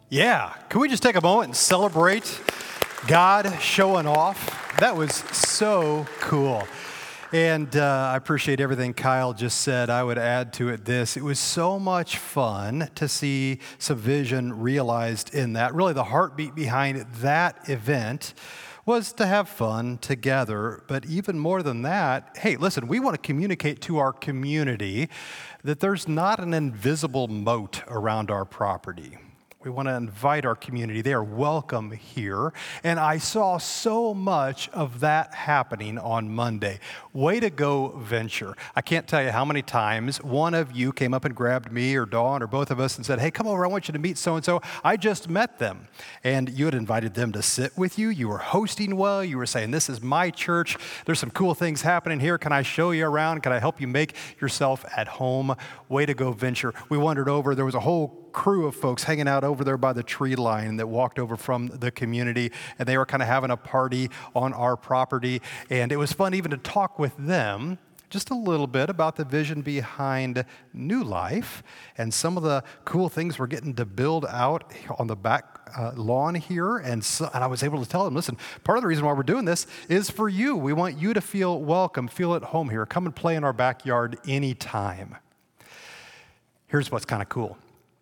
Yeah, can we just take a moment and celebrate God showing off? That was so cool. And I appreciate everything Kyle just said. I would add to it this. It was so much fun to see some vision realized in that. Really, the heartbeat behind that event was to have fun together. But even more than that, hey, listen, we want to communicate to our community that there's not an invisible moat around our property. We want to invite our community. They are welcome here. And I saw so much of that happening on Monday. Way to go, Venture. I can't tell you how many times one of you came up and grabbed me or Dawn or both of us and said, hey, come over, I want you to meet so-and-so. I just met them. And you had invited them to sit with you. You were hosting well. You were saying, this is my church. There's some cool things happening here. Can I show you around? Can I help you make yourself at home? Way to go, Venture. We wandered over. There was a whole crew of folks hanging out over there by the tree line that walked over from the community, and they were kind of having a party on our property. And it was fun even to talk with them just a little bit about the vision behind New Life and some of the cool things we're getting to build out on the back lawn here. And I was able to tell them, listen, part of the reason why we're doing this is for you. We want you to feel welcome, feel at home here. Come and play in our backyard anytime. Here's what's kind of cool.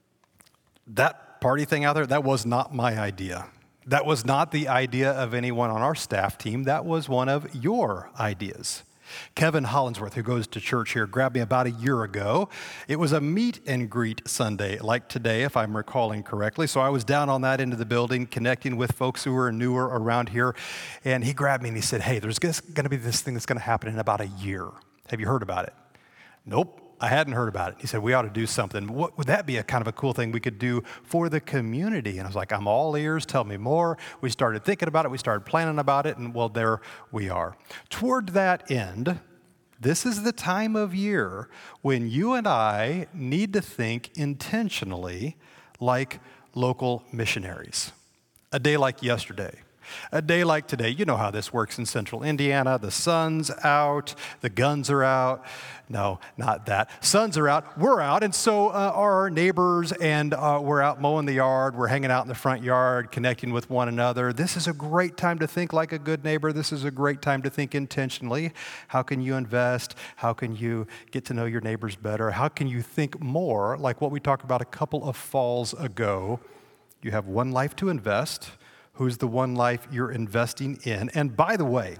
That party thing out there, that was not my idea. That was not the idea of anyone on our staff team. That was one of your ideas. Kevin Hollinsworth, who goes to church here, grabbed me about a year ago. It was a meet and greet Sunday, like today, if I'm recalling correctly. So I was down on that end of the building, connecting with folks who are newer around here. And he grabbed me and he said, hey, there's going to be this thing that's going to happen in about a year. Have you heard about it? Nope. I hadn't heard about it. He said, we ought to do something. What would that be a kind of a cool thing we could do for the community? And I was like, I'm all ears. Tell me more. We started thinking about it. We started planning about it. And well, there we are. Toward that end, this is the time of year when you and I need to think intentionally like local missionaries. A day like yesterday. A day like today, you know how this works in central Indiana. The sun's out, the guns are out. No, not that. Suns are out, we're out, and so are our neighbors, and we're out mowing the yard. We're hanging out in the front yard, connecting with one another. This is a great time to think like a good neighbor. This is a great time to think intentionally. How can you invest? How can you get to know your neighbors better? How can you think more like what we talked about a couple of falls ago? You have one life to invest. Who's the one life you're investing in? And by the way,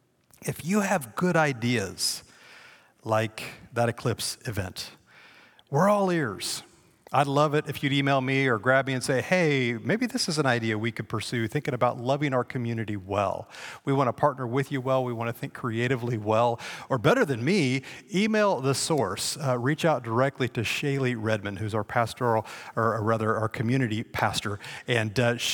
if you have good ideas like that Eclipse event, we're all ears. I'd love it if you'd email me or grab me and say, hey, maybe this is an idea we could pursue, thinking about loving our community well. We want to partner with you well. We want to think creatively well. Or better than me, email the source. Reach out directly to Shaylee Redmond, who's our pastoral, or rather our community pastor. And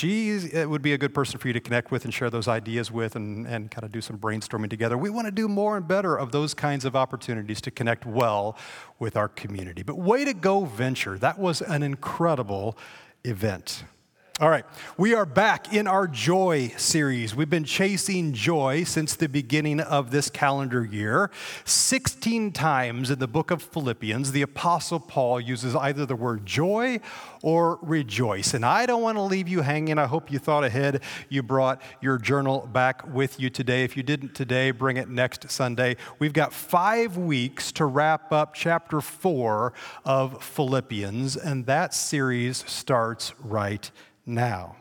it would be a good person for you to connect with and share those ideas with and kind of do some brainstorming together. We want to do more and better of those kinds of opportunities to connect well with our community. But way to go, Venture. That was an incredible event. All right, we are back in our Joy series. We've been chasing joy since the beginning of this calendar year. 16 times in the book of Philippians, the Apostle Paul uses either the word joy or rejoice. And I don't want to leave you hanging. I hope you thought ahead. You brought your journal back with you today. If you didn't today, bring it next Sunday. We've got 5 weeks to wrap up chapter 4 of Philippians, and that series starts right now.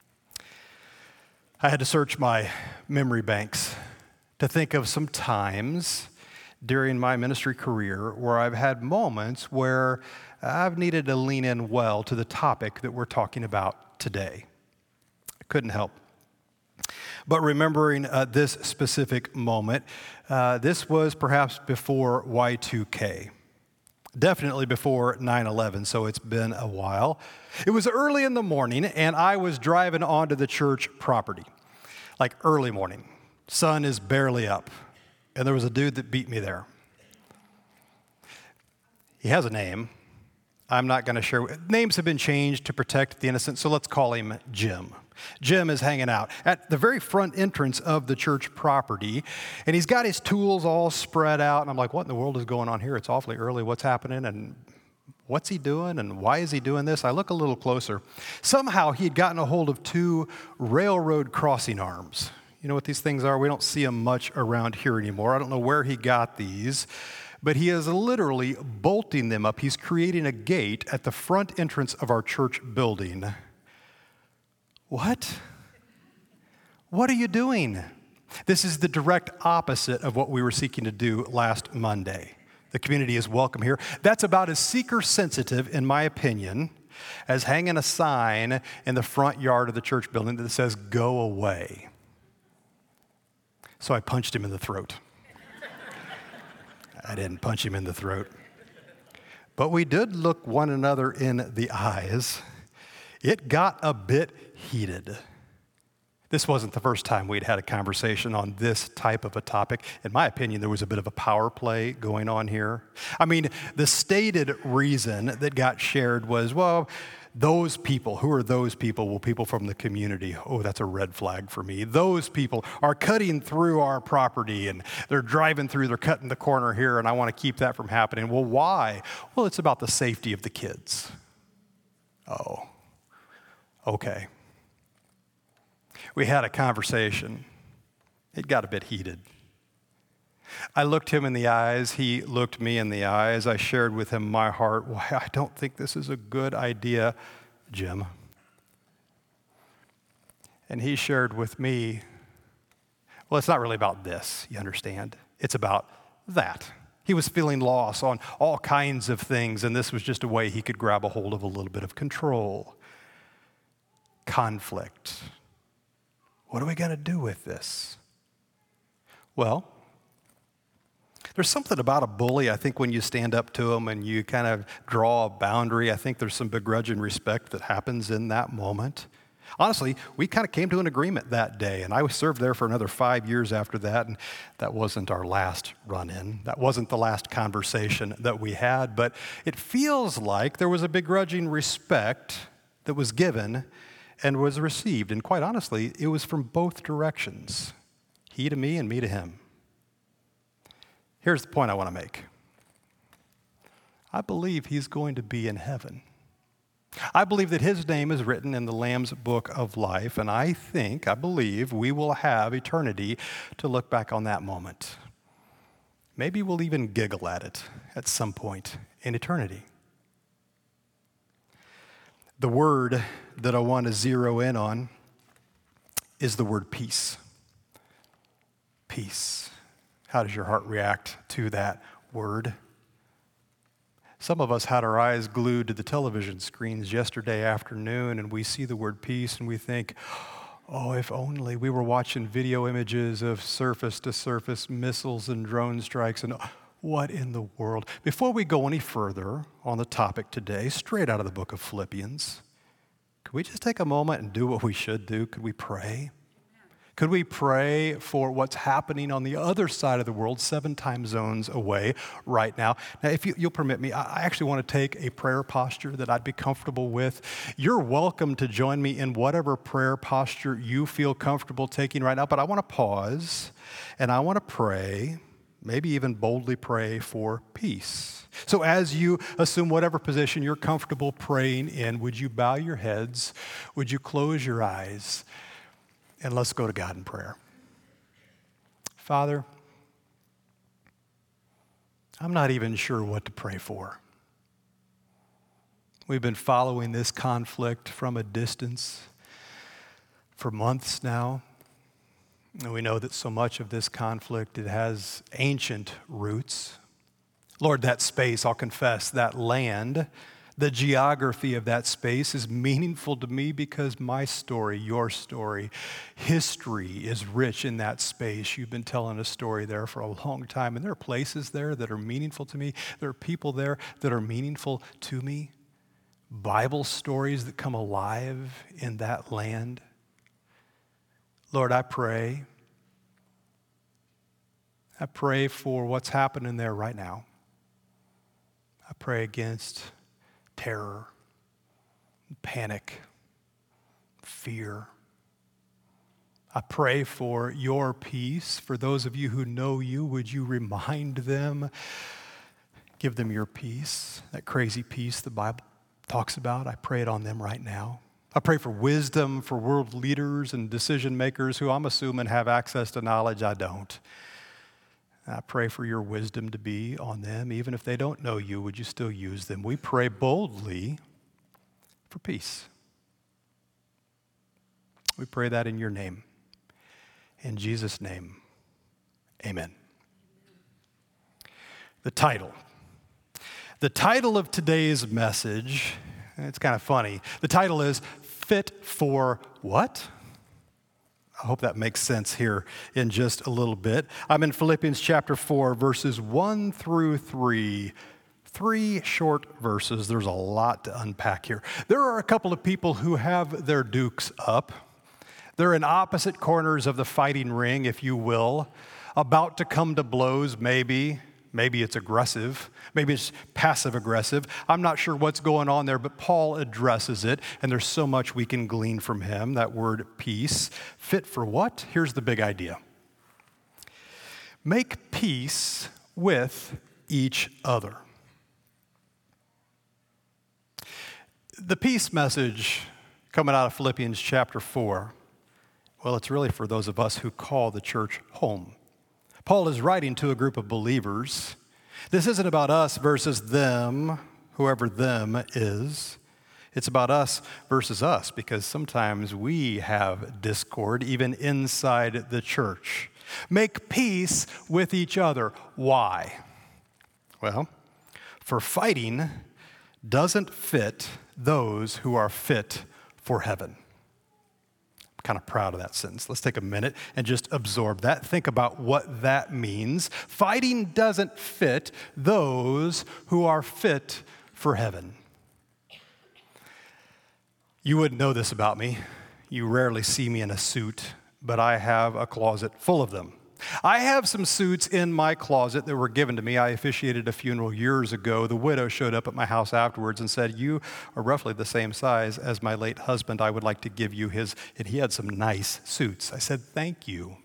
I had to search my memory banks to think of some times during my ministry career where I've had moments where I've needed to lean in well to the topic that we're talking about today. I couldn't help. But remembering this specific moment, this was perhaps before Y2K. Definitely before 9/11, so it's been a while. It was early in the morning, and I was driving onto the church property, like early morning. Sun is barely up, and there was a dude that beat me there. He has a name. I'm not going to share. Names have been changed to protect the innocent, so let's call him Jim. Jim is hanging out at the very front entrance of the church property, and he's got his tools all spread out, and I'm like, what in the world is going on here? It's awfully early. What's happening? And What's he doing and why is he doing this? I look a little closer. Somehow he had gotten a hold of 2 railroad crossing arms. You know what these things are? We don't see them much around here anymore. I don't know where he got these, but he is literally bolting them up. He's creating a gate at the front entrance of our church building. What? What are you doing? This is the direct opposite of what we were seeking to do last Monday. The community is welcome here. That's about as seeker-sensitive, in my opinion, as hanging a sign in the front yard of the church building that says, "Go away." So I punched him in the throat. I didn't punch him in the throat. But we did look one another in the eyes. It got a bit heated. This wasn't the first time we'd had a conversation on this type of a topic. In my opinion, there was a bit of a power play going on here. I mean, the stated reason that got shared was, well, those people, who are those people? Well, people from the community. Oh, that's a red flag for me. Those people are cutting through our property and they're driving through, they're cutting the corner here, and I want to keep that from happening. Well, why? Well, it's about the safety of the kids. Oh, okay. We had a conversation. It got a bit heated. I looked him in the eyes. He looked me in the eyes. I shared with him my heart. Why, I don't think this is a good idea, Jim. And he shared with me, well, it's not really about this, you understand. It's about that. He was feeling loss on all kinds of things, and this was just a way he could grab a hold of a little bit of control. Conflict. What are we going to do with this? Well, there's something about a bully, I think, when you stand up to him and you kind of draw a boundary. I think there's some begrudging respect that happens in that moment. Honestly, we kind of came to an agreement that day, and I served there for another 5 years after that, and that wasn't our last run-in. That wasn't the last conversation that we had, but it feels like there was a begrudging respect that was given and was received. And quite honestly, it was from both directions. He to me and me to him. Here's the point I want to make. I believe he's going to be in heaven. I believe that his name is written in the Lamb's Book of Life, and I believe we will have eternity to look back on that moment. Maybe we'll even giggle at it at some point in eternity. The word that I want to zero in on is the word peace. Peace. How does your heart react to that word? Some of us had our eyes glued to the television screens yesterday afternoon, and we see the word peace and we think, oh, if only we were watching video images of surface-to-surface missiles and drone strikes, and what in the world? Before we go any further on the topic today, straight out of the book of Philippians, could we just take a moment and do what we should do? Could we pray? Could we pray for what's happening on the other side of the world, 7 time zones away right now? Now, if you'll permit me, I actually want to take a prayer posture that I'd be comfortable with. You're welcome to join me in whatever prayer posture you feel comfortable taking right now, but I want to pause and I want to pray, maybe even boldly pray for peace. So as you assume whatever position you're comfortable praying in, would you bow your heads? Would you close your eyes? And let's go to God in prayer. Father, I'm not even sure what to pray for. We've been following this conflict from a distance for months now. And we know that so much of this conflict, it has ancient roots. Lord, that space, I'll confess, that land, the geography of that space is meaningful to me because my story, your story, history is rich in that space. You've been telling a story there for a long time, and there are places there that are meaningful to me. There are people there that are meaningful to me. Bible stories that come alive in that land. Lord, I pray for what's happening there right now. I pray against terror, panic, fear. I pray for your peace. For those of you who know you, would you remind them, Give them your peace, that crazy peace the Bible talks about. I pray it on them right now. I pray for wisdom for world leaders and decision makers who I'm assuming have access to knowledge I don't. I pray for your wisdom to be on them. Even if they don't know you, would you still use them? We pray boldly for peace. We pray that in your name. In Jesus' name, amen. The title of today's message, it's kind of funny. The title is Fit for What? I hope that makes sense here in just a little bit. I'm in Philippians chapter 4, verses 1 through 3. 3 short verses. There's a lot to unpack here. There are a couple of people who have their dukes up. They're in opposite corners of the fighting ring, if you will, about to come to blows, maybe. Maybe it's aggressive. Maybe it's passive-aggressive. I'm not sure what's going on there, but Paul addresses it, and there's so much we can glean from him, that word peace. Fit for what? Here's the big idea. Make peace with each other. The peace message coming out of Philippians chapter 4, well, it's really for those of us who call the church home. Paul is writing to a group of believers. This isn't about us versus them, whoever them is. It's about us versus us, because sometimes we have discord even inside the church. Make peace with each other. Why? Well, for fighting doesn't fit those who are fit for heaven. Kind of proud of that sentence. Let's take a minute and just absorb that. Think about what that means. Fighting doesn't fit those who are fit for heaven. You wouldn't know this about me. You rarely see me in a suit, but I have a closet full of them. I have some suits in my closet that were given to me. I officiated a funeral years ago. The widow showed up at my house afterwards and said, "You are roughly the same size as my late husband. I would like to give you his," and he had some nice suits. I said, "Thank you."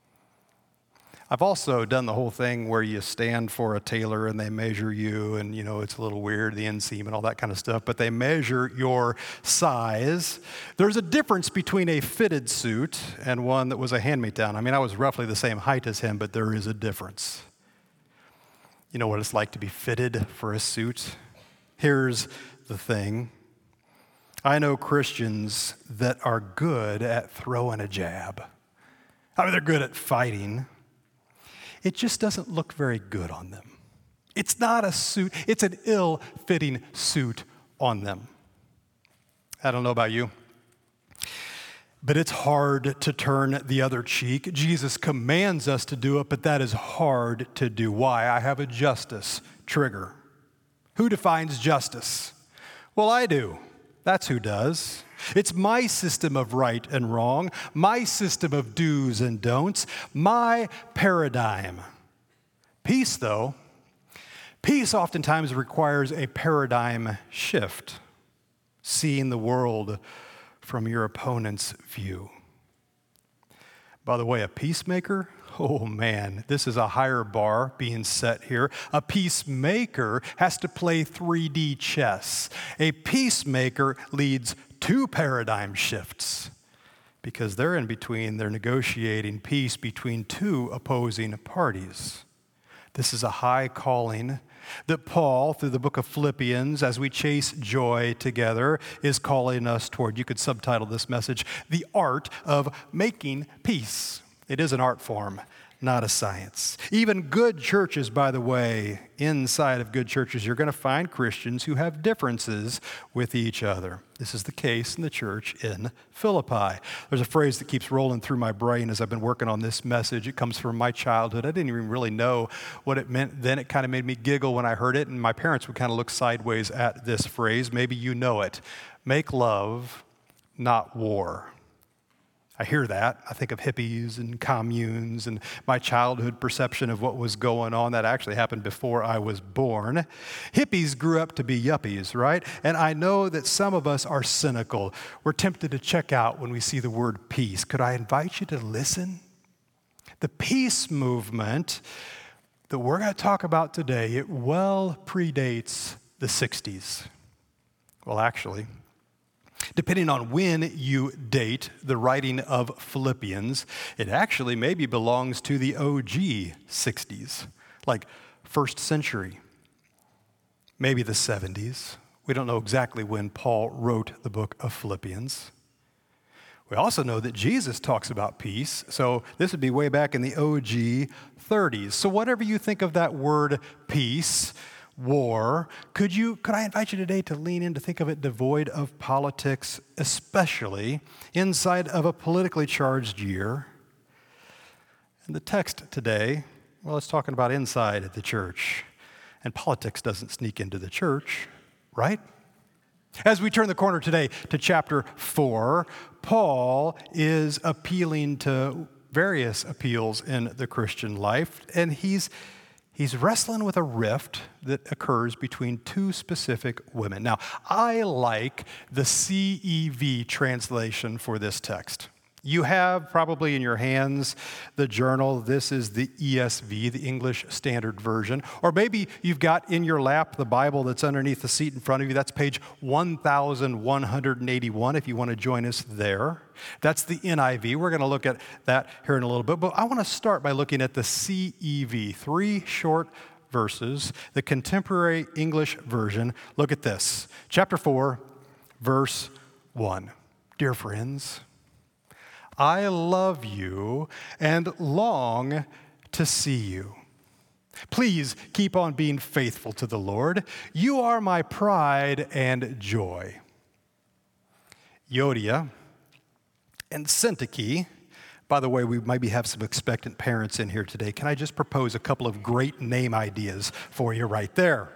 I've also done the whole thing where you stand for a tailor and they measure you, and it's a little weird, the inseam and all that kind of stuff, but they measure your size. There's a difference between a fitted suit and one that was a hand-me-down. I mean, I was roughly the same height as him, but there is a difference. You know what it's like to be fitted for a suit? Here's the thing. I know Christians that are good at throwing a jab. I mean, they're good at fighting. It just doesn't look very good on them. It's not a suit, it's an ill-fitting suit on them. I don't know about you, but it's hard to turn the other cheek. Jesus commands us to do it, but that is hard to do. Why? I have a justice trigger. Who defines justice? Well, I do. That's who does. It's my system of right and wrong, my system of do's and don'ts, my paradigm. Peace, though, peace oftentimes requires a paradigm shift, seeing the world from your opponent's view. By the way, a peacemaker, oh man, this is a higher bar being set here. A peacemaker has to play 3D chess. A peacemaker leads 2 paradigm shifts because they're in between, they're negotiating peace between 2 opposing parties. This is a high calling that Paul, through the book of Philippians, as we chase joy together, is calling us toward. You could subtitle this message, The Art of Making Peace. It is an art form, not a science. Even good churches, by the way, inside of good churches, you're going to find Christians who have differences with each other. This is the case in the church in Philippi. There's a phrase that keeps rolling through my brain as I've been working on this message. It comes from my childhood. I didn't even really know what it meant then. It kind of made me giggle when I heard it, and my parents would kind of look sideways at this phrase. Maybe you know it. Make love, not war. I hear that. I think of hippies and communes and my childhood perception of what was going on. That actually happened before I was born. Hippies grew up to be yuppies, right? And I know that some of us are cynical. We're tempted to check out when we see the word peace. Could I invite you to listen? The peace movement that we're going to talk about today, it well predates the 60s. Well, actually, depending on when you date the writing of Philippians, it actually maybe belongs to the OG 60s, like first century, maybe the 70s. We don't know exactly when Paul wrote the book of Philippians. We also know that Jesus talks about peace, so this would be way back in the OG 30s. So whatever you think of that word peace, war, could I invite you today to lean in to think of it devoid of politics, especially inside of a politically charged year? And the text today, well, it's talking about inside the church. And politics doesn't sneak into the church, right? As we turn the corner today to chapter 4, Paul is appealing to various appeals in the Christian life, and he's wrestling with a rift that occurs between two specific women. Now, I like the CEV translation for this text. You have probably in your hands the journal. This is the ESV, the English Standard Version. Or maybe you've got in your lap the Bible that's underneath the seat in front of you. That's page 1181 if you want to join us there. That's the NIV. We're going to look at that here in a little bit. But I want to start by looking at the CEV, 3 short verses, the Contemporary English Version. Look at this. Chapter 4, verse 1. Dear friends, I love you and long to see you. Please keep on being faithful to the Lord. You are my pride and joy. Euodia and Syntyche. By the way, we maybe have some expectant parents in here today. Can I just propose a couple of great name ideas for you right there?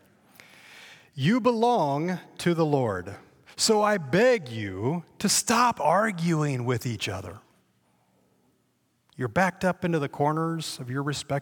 You belong to the Lord. So I beg you to stop arguing with each other. You're backed up into the corners of your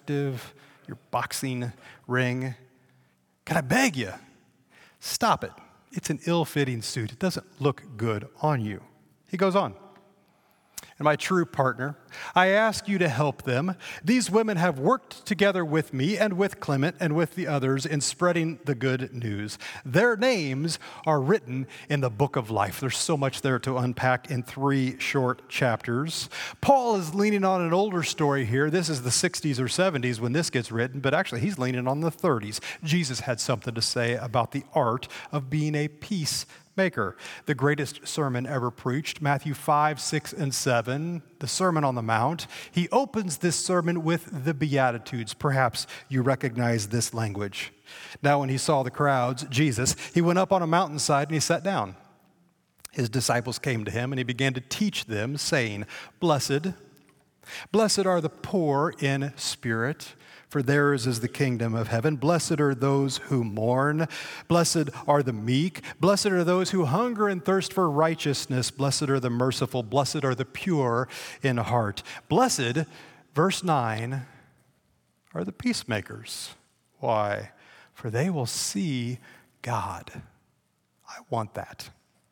boxing ring. Can I beg you? Stop it. It's an ill-fitting suit. It doesn't look good on you. He goes on. And my true partner, I ask you to help them. These women have worked together with me and with Clement and with the others in spreading the good news. Their names are written in the book of life. There's so much there to unpack in 3 short chapters. Paul is leaning on an older story here. This is the 60s or 70s when this gets written, but actually he's leaning on the 30s. Jesus had something to say about the art of being a peacemaker. The greatest sermon ever preached, Matthew 5, 6, and 7, the Sermon on the Mount. He opens this sermon with the Beatitudes. Perhaps you recognize this language. Now, when he saw the crowds, Jesus, he went up on a mountainside and he sat down. His disciples came to him and he began to teach them, saying, Blessed are the poor in spirit, for theirs is the kingdom of heaven. Blessed are those who mourn. Blessed are the meek. Blessed are those who hunger and thirst for righteousness. Blessed are the merciful. Blessed are the pure in heart. Blessed, verse 9, are the peacemakers. Why? For they will see God. I want that.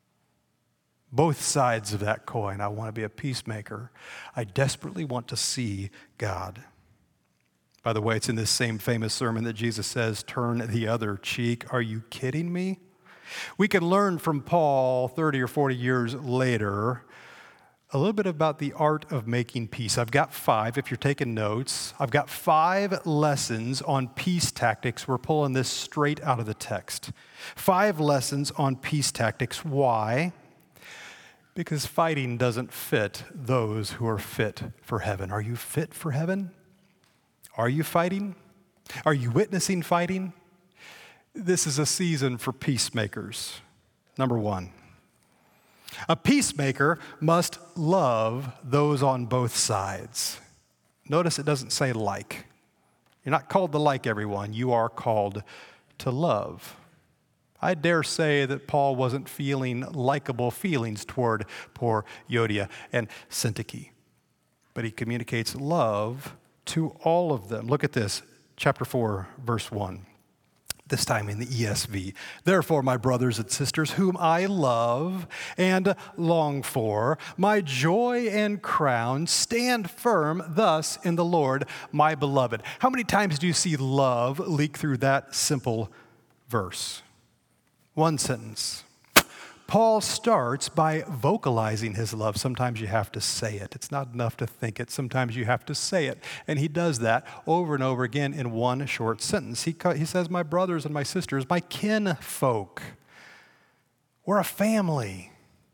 Both sides of that coin. I want to be a peacemaker. I desperately want to see God. By the way, it's in this same famous sermon that Jesus says, turn the other cheek. Are you kidding me? We can learn from Paul 30 or 40 years later a little bit about the art of making peace. I've got 5, if you're taking notes. I've got 5 lessons on peace tactics. We're pulling this straight out of the text. 5 lessons on peace tactics. Why? Because fighting doesn't fit those who are fit for heaven. Are you fit for heaven? Are you fighting? Are you witnessing fighting? This is a season for peacemakers. Number 1, a peacemaker must love those on both sides. Notice it doesn't say like. You're not called to like everyone. You are called to love. I dare say that Paul wasn't feeling likable feelings toward poor Euodia and Syntyche, but he communicates love to all of them. Look at this, chapter 4, verse 1. This time in the ESV. Therefore, my brothers and sisters, whom I love and long for, my joy and crown, stand firm thus in the Lord, my beloved. How many times do you see love leak through that simple verse? One sentence. Paul starts by vocalizing his love. Sometimes you have to say it. It's not enough to think it. Sometimes you have to say it. And he does that over and over again in one short sentence. He says, my brothers and my sisters, my kinfolk. We're a family.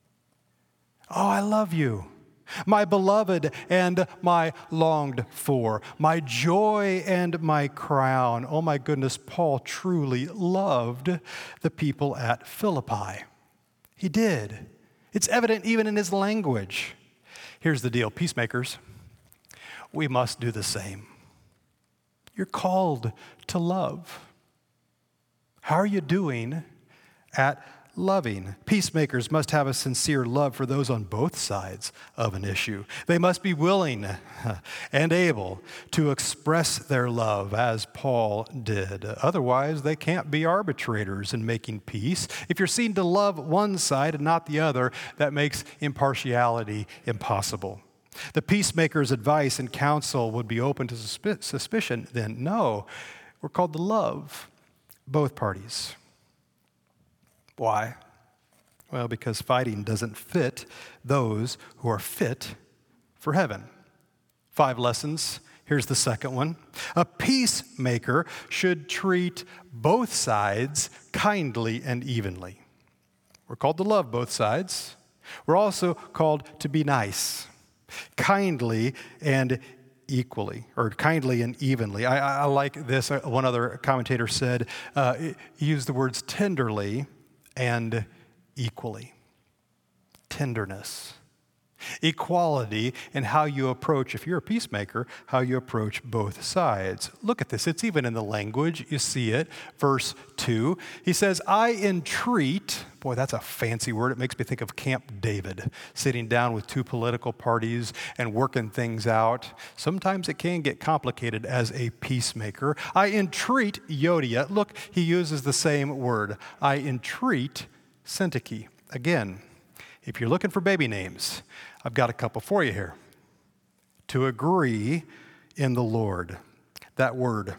Oh, I love you. My beloved and my longed for. My joy and my crown. Oh my goodness, Paul truly loved the people at Philippi. He did. It's evident even in his language. Here's the deal, peacemakers, we must do the same. You're called to love. How are you doing at loving? Peacemakers must have a sincere love for those on both sides of an issue. They must be willing and able to express their love as Paul did. Otherwise, they can't be arbitrators in making peace. If you're seen to love one side and not the other, that makes impartiality impossible. The peacemaker's advice and counsel would be open to suspicion, then no, we're called to love both parties. Why? Well, because fighting doesn't fit those who are fit for heaven. 5 lessons. Here's the second one. A peacemaker should treat both sides kindly and evenly. We're called to love both sides. We're also called to be nice, kindly and equally, or kindly and evenly. I like this. One other commentator said, he used the words tenderly and equally. Tenderness. Equality in how you approach, if you're a peacemaker, how you approach both sides. Look at this. It's even in the language. You see it. Verse 2. He says, I entreat. Boy, that's a fancy word. It makes me think of Camp David, sitting down with 2 political parties and working things out. Sometimes it can get complicated as a peacemaker. I entreat Euodia. Look, he uses the same word. I entreat Syntyche. Again, if you're looking for baby names, I've got a couple for you here. To agree in the Lord. That word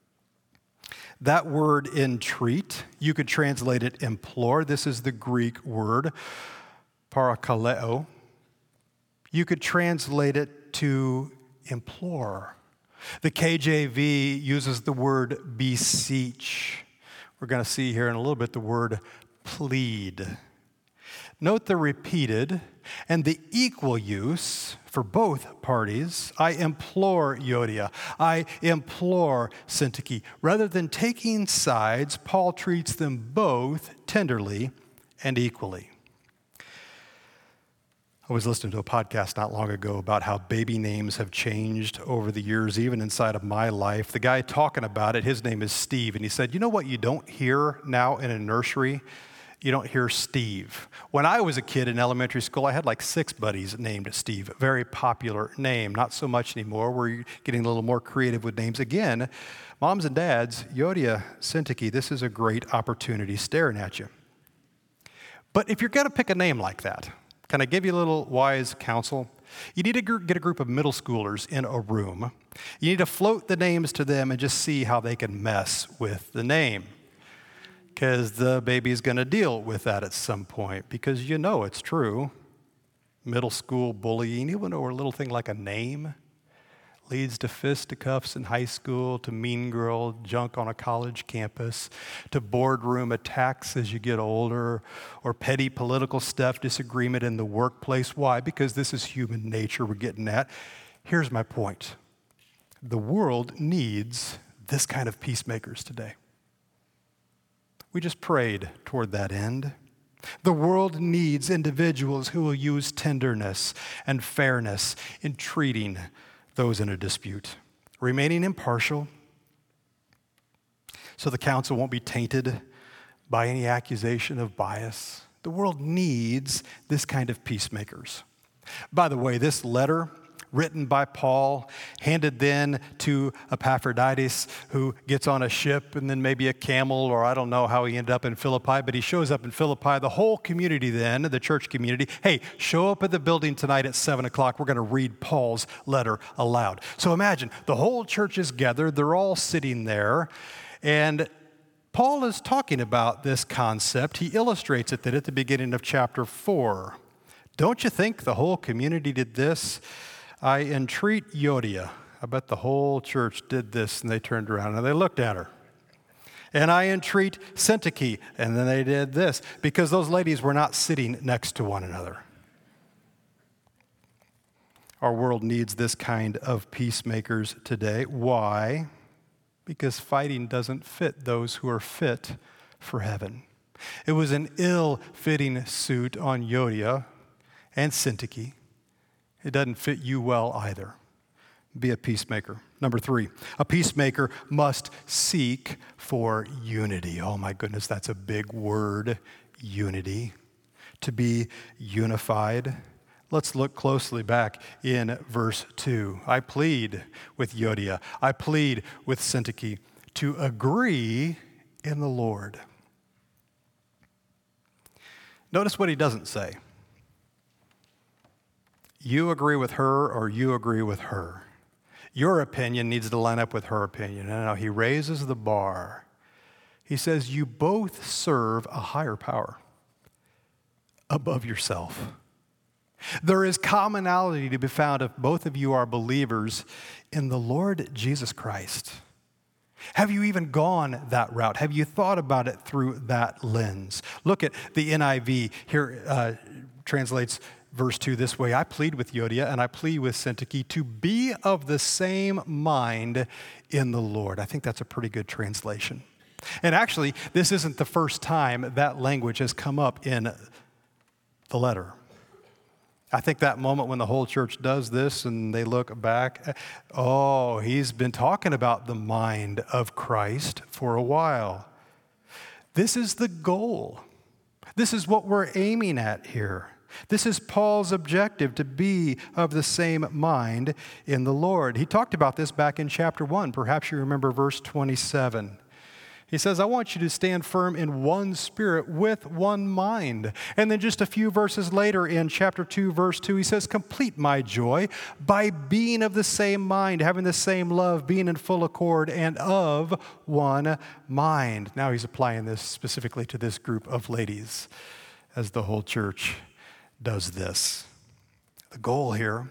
entreat, you could translate it implore. This is the Greek word, parakaleo. You could translate it to implore. The KJV uses the word beseech. We're going to see here in a little bit the word plead. Note the repeated and the equal use for both parties. I implore Euodia. I implore Syntyche. Rather than taking sides, Paul treats them both tenderly and equally. I was listening to a podcast not long ago about how baby names have changed over the years, even inside of my life. The guy talking about it, his name is Steve, and he said, you know what you don't hear now in a nursery? You don't hear Steve. When I was a kid in elementary school, I had like 6 buddies named Steve. Very popular name. Not so much anymore. We're getting a little more creative with names. Again, moms and dads, Euodia, Syntyche, this is a great opportunity staring at you. But if you're going to pick a name like that, can I give you a little wise counsel? You need to get a group of middle schoolers in a room. You need to float the names to them and just see how they can mess with the name. Because the baby's going to deal with that at some point, because you know it's true. Middle school bullying, even over a little thing like a name, leads to fisticuffs in high school, to mean girl junk on a college campus, to boardroom attacks as you get older, or petty political stuff, disagreement in the workplace. Why? Because this is human nature we're getting at. Here's my point. The world needs this kind of peacemakers today. We just prayed toward that end. The world needs individuals who will use tenderness and fairness in treating those in a dispute, remaining impartial so the counsel won't be tainted by any accusation of bias. The world needs this kind of peacemakers. By the way, this letter written by Paul, handed then to Epaphroditus, who gets on a ship and then maybe a camel, or I don't know how he ended up in Philippi, but he shows up in Philippi. The whole community then, the church community, hey, show up at the building tonight at 7 o'clock. We're going to read Paul's letter aloud. So imagine, the whole church is gathered. They're all sitting there, and Paul is talking about this concept. He illustrates it then at the beginning of chapter 4. Don't you think the whole community did this? I entreat Euodia. I bet the whole church did this, and they turned around and they looked at her. And I entreat Syntyche, and then they did this, because those ladies were not sitting next to one another. Our world needs this kind of peacemakers today. Why? Because fighting doesn't fit those who are fit for heaven. It was an ill-fitting suit on Euodia and Syntyche. It doesn't fit you well either. Be a peacemaker. Number 3, a peacemaker must seek for unity. Oh my goodness, that's a big word, unity. To be unified. Let's look closely back in verse 2. I plead with Euodia, I plead with Syntyche to agree in the Lord. Notice what he doesn't say. You agree with her or you agree with her. Your opinion needs to line up with her opinion. No, he raises the bar. He says you both serve a higher power above yourself. There is commonality to be found if both of you are believers in the Lord Jesus Christ. Have you even gone that route? Have you thought about it through that lens? Look at the NIV here, translates verse 2 this way. I plead with Euodia and I plead with Syntyche to be of the same mind in the Lord. I think that's a pretty good translation. And actually, this isn't the first time that language has come up in the letter. I think that moment when the whole church does this and they look back, oh, he's been talking about the mind of Christ for a while. This is the goal. This is what we're aiming at here. This is Paul's objective, to be of the same mind in the Lord. He talked about this back in chapter 1. Perhaps you remember verse 27. He says, I want you to stand firm in one spirit with one mind. And then just a few verses later in chapter 2, verse 2, he says, complete my joy by being of the same mind, having the same love, being in full accord, and of one mind. Now he's applying this specifically to this group of ladies as the whole church does this. The goal here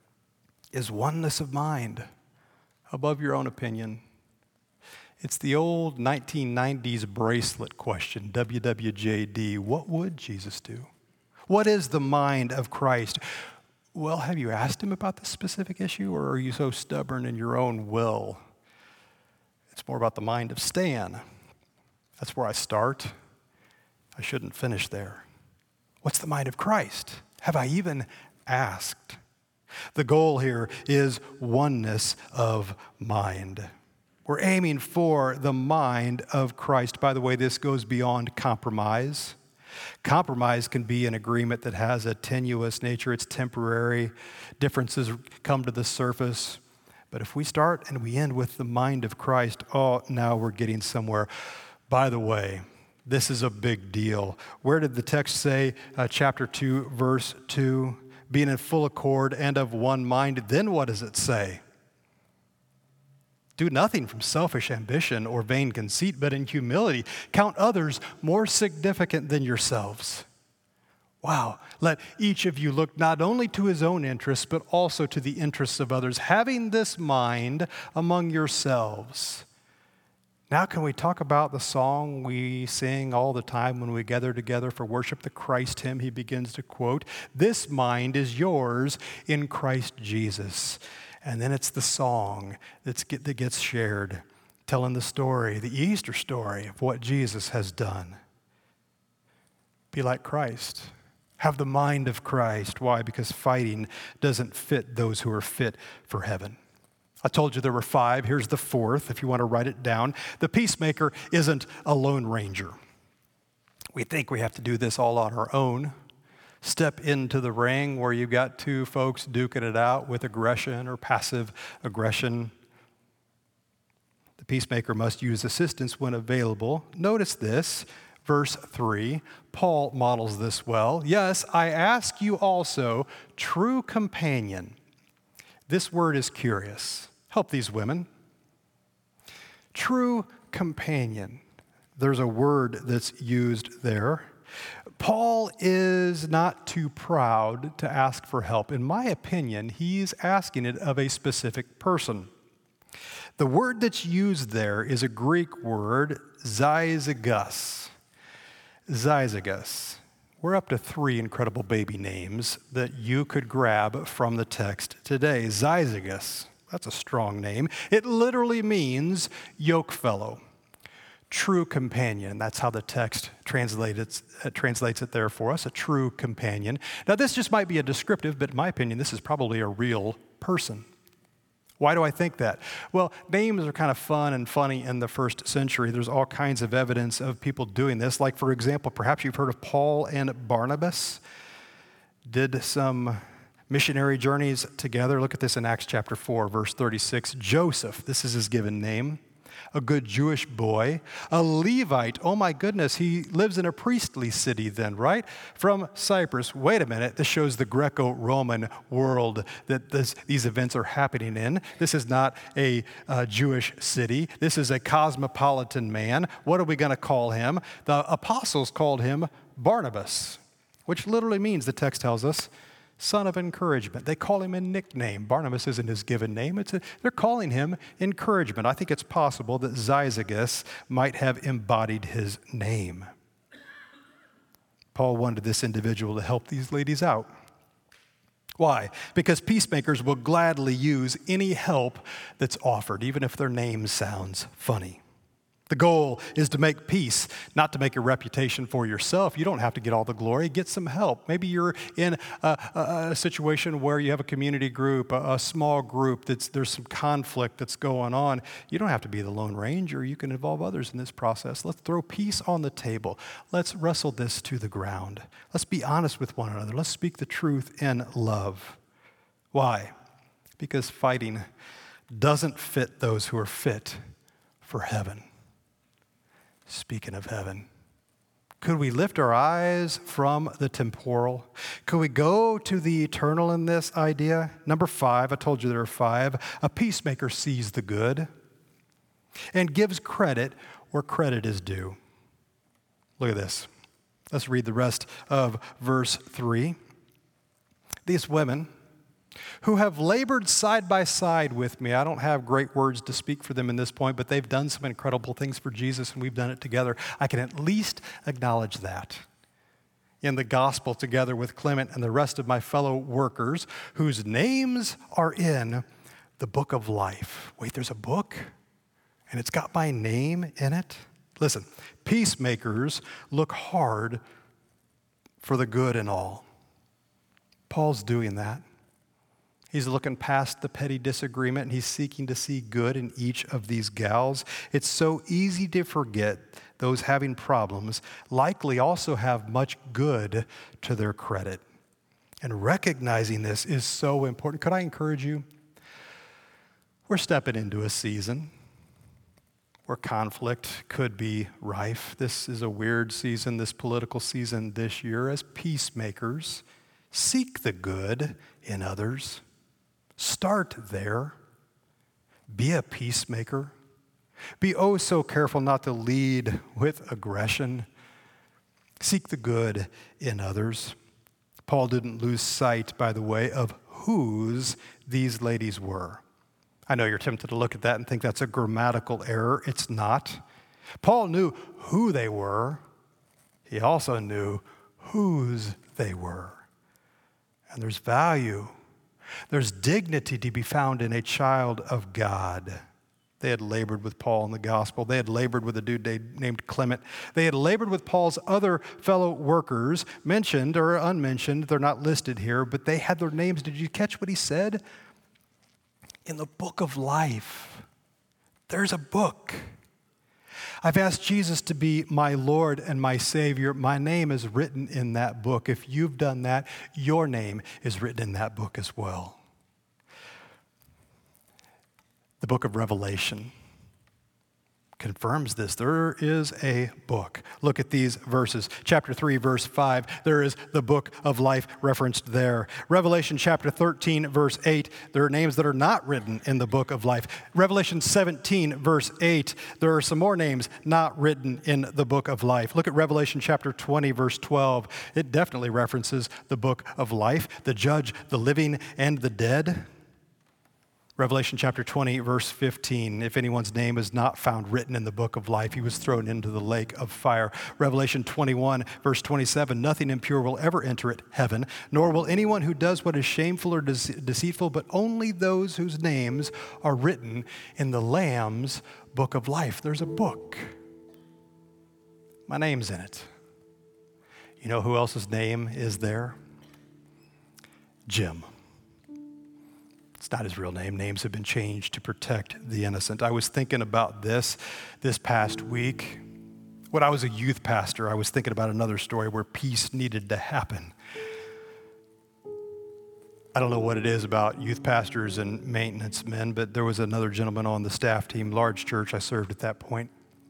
is oneness of mind above your own opinion. It's the old 1990s bracelet question, WWJD. What would Jesus do? What is the mind of Christ? Well, have you asked him about this specific issue, or are you so stubborn in your own will? It's more about the mind of Stan. That's where I start. I shouldn't finish there. What's the mind of Christ? Have I even asked? The goal here is oneness of mind. We're aiming for the mind of Christ. By the way, this goes beyond compromise. Compromise can be an agreement that has a tenuous nature. It's temporary. Differences come to the surface. But if we start and we end with the mind of Christ, oh, now we're getting somewhere. By the way, this is a big deal. Where did the text say, chapter 2, verse 2, being in full accord and of one mind? Then what does it say? Do nothing from selfish ambition or vain conceit, but in humility count others more significant than yourselves. Wow. Let each of you look not only to his own interests, but also to the interests of others, having this mind among yourselves. Now can we talk about the song we sing all the time when we gather together for worship, the Christ hymn he begins to quote? This mind is yours in Christ Jesus. And then it's the song that gets shared, telling the story, the Easter story of what Jesus has done. Be like Christ. Have the mind of Christ. Why? Because fighting doesn't fit those who are fit for heaven. I told you there were 5. Here's the 4th, if you want to write it down. The peacemaker isn't a lone ranger. We think we have to do this all on our own. Step into the ring where you've got two folks duking it out with aggression or passive aggression. The peacemaker must use assistance when available. Notice this, verse 3. Paul models this well. Yes, I ask you also, true companion. This word is curious. Help these women. True companion. There's a word that's used there. Paul is not too proud to ask for help. In my opinion, he's asking it of a specific person. The word that's used there is a Greek word, zyzygos. Zyzygos. We're up to 3 incredible baby names that you could grab from the text today. Zyzygos, that's a strong name. It literally means yoke fellow, true companion. That's how the text translates it there for us, a true companion. Now, this just might be a descriptive, but in my opinion, this is probably a real person. Why do I think that? Well, names are kind of fun and funny in the first century. There's all kinds of evidence of people doing this. Like, for example, perhaps you've heard of Paul and Barnabas. Did some missionary journeys together. Look at this in Acts chapter 4, verse 36. Joseph, this is his given name, a good Jewish boy, a Levite. Oh my goodness, he lives in a priestly city then, right? From Cyprus. Wait a minute, this shows the Greco-Roman world that these events are happening in. This is not a Jewish city. This is a cosmopolitan man. What are we going to call him? The apostles called him Barnabas, which literally means, the text tells us, son of encouragement. They call him a nickname. Barnabas isn't his given name. They're calling him encouragement. I think it's possible that Zyzygos might have embodied his name. Paul wanted this individual to help these ladies out. Why? Because peacemakers will gladly use any help that's offered, even if their name sounds funny. The goal is to make peace, not to make a reputation for yourself. You don't have to get all the glory. Get some help. Maybe you're in a situation where you have a community group, a small group, there's some conflict that's going on. You don't have to be the Lone Ranger. You can involve others in this process. Let's throw peace on the table. Let's wrestle this to the ground. Let's be honest with one another. Let's speak the truth in love. Why? Because fighting doesn't fit those who are fit for heaven. Speaking of heaven, could we lift our eyes from the temporal? Could we go to the eternal in this idea? Number 5, I told you there are 5. A peacemaker sees the good and gives credit where credit is due. Look at this. Let's read the rest of verse 3. These women who have labored side by side with me. I don't have great words to speak for them in this point, but they've done some incredible things for Jesus, and we've done it together. I can at least acknowledge that. In the gospel, together with Clement and the rest of my fellow workers, whose names are in the book of life. Wait, there's a book? And it's got my name in it? Listen, peacemakers look hard for the good in all. Paul's doing that. He's looking past the petty disagreement, and he's seeking to see good in each of these gals. It's so easy to forget those having problems likely also have much good to their credit. And recognizing this is so important. Could I encourage you? We're stepping into a season where conflict could be rife. This is a weird season, this political season this year. As peacemakers, seek the good in others. Start there. Be a peacemaker. Be oh so careful not to lead with aggression. Seek the good in others. Paul didn't lose sight, by the way, of whose these ladies were. I know you're tempted to look at that and think that's a grammatical error. It's not. Paul knew who they were. He also knew whose they were. And there's value. There's dignity to be found in a child of God. They had labored with Paul in the gospel. They had labored with a dude named Clement. They had labored with Paul's other fellow workers, mentioned or unmentioned. They're not listed here, but they had their names. Did you catch what he said? In the book of life. There's a book. I've asked Jesus to be my Lord and my Savior. My name is written in that book. If you've done that, your name is written in that book as well. The book of Revelation confirms this. There is a book. Look at these verses. Chapter 3, verse 5, there is the book of life referenced there. Revelation chapter 13, verse 8, there are names that are not written in the book of life. Revelation 17, verse 8, there are some more names not written in the book of life. Look at Revelation chapter 20, verse 12. It definitely references the book of life, the judge, the living, and the dead. Revelation chapter 20, verse 15, if anyone's name is not found written in the book of life, he was thrown into the lake of fire. Revelation 21, verse 27, nothing impure will ever enter it, heaven, nor will anyone who does what is shameful or deceitful, but only those whose names are written in the Lamb's book of life. There's a book. My name's in it. You know who else's name is there? Jim. It's not his real name. Names have been changed to protect the innocent. I was thinking about this past week. When I was a youth pastor, I was thinking about another story where peace needed to happen. I don't know what it is about youth pastors and maintenance men, but there was another gentleman on the staff team, large church I served at that point.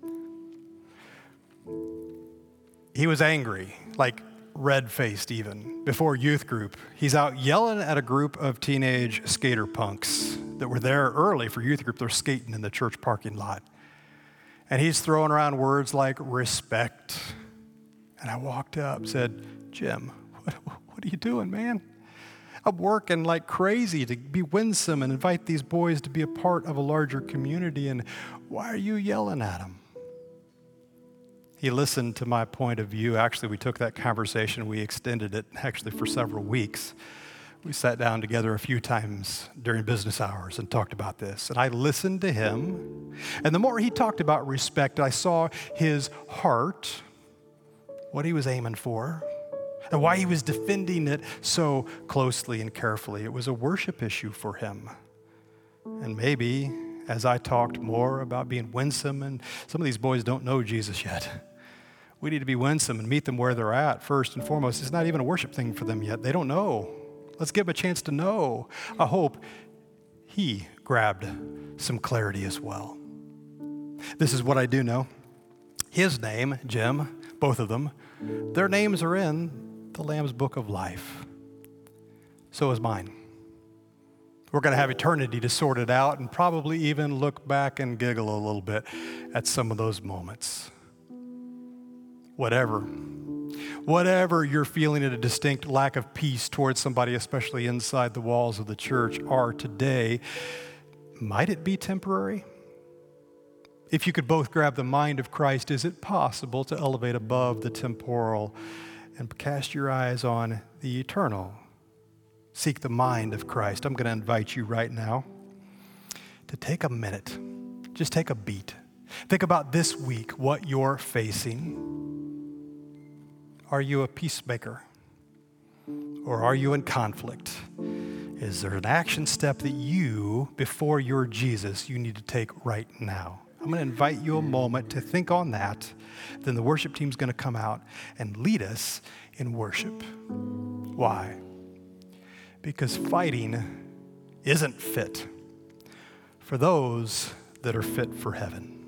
He was angry, like red-faced even, before youth group. He's out yelling at a group of teenage skater punks that were there early for youth group. They're skating in the church parking lot. And he's throwing around words like respect. And I walked up, said, Jim, what are you doing, man? I'm working like crazy to be winsome and invite these boys to be a part of a larger community, and why are you yelling at them? He listened to my point of view. Actually, we took that conversation, we extended it actually for several weeks. We sat down together a few times during business hours and talked about this. And I listened to him. And the more he talked about respect, I saw his heart, what he was aiming for, and why he was defending it so closely and carefully. It was a worship issue for him. And maybe as I talked more about being winsome, and some of these boys don't know Jesus yet, we need to be winsome and meet them where they're at first and foremost. It's not even a worship thing for them yet. They don't know. Let's give them a chance to know. I hope he grabbed some clarity as well. This is what I do know. His name, Jim, both of them, their names are in the Lamb's book of life. So is mine. We're going to have eternity to sort it out and probably even look back and giggle a little bit at some of those moments. Whatever you're feeling at a distinct lack of peace towards somebody, especially inside the walls of the church, are today, might it be temporary? If you could both grab the mind of Christ, is it possible to elevate above the temporal and cast your eyes on the eternal? Seek the mind of Christ. I'm going to invite you right now to take a minute, just take a beat. Think about this week, what you're facing. Are you a peacemaker? Or are you in conflict? Is there an action step that you, before your Jesus, you need to take right now? I'm going to invite you a moment to think on that. Then the worship team's going to come out and lead us in worship. Why? Because fighting isn't fit for those that are fit for heaven.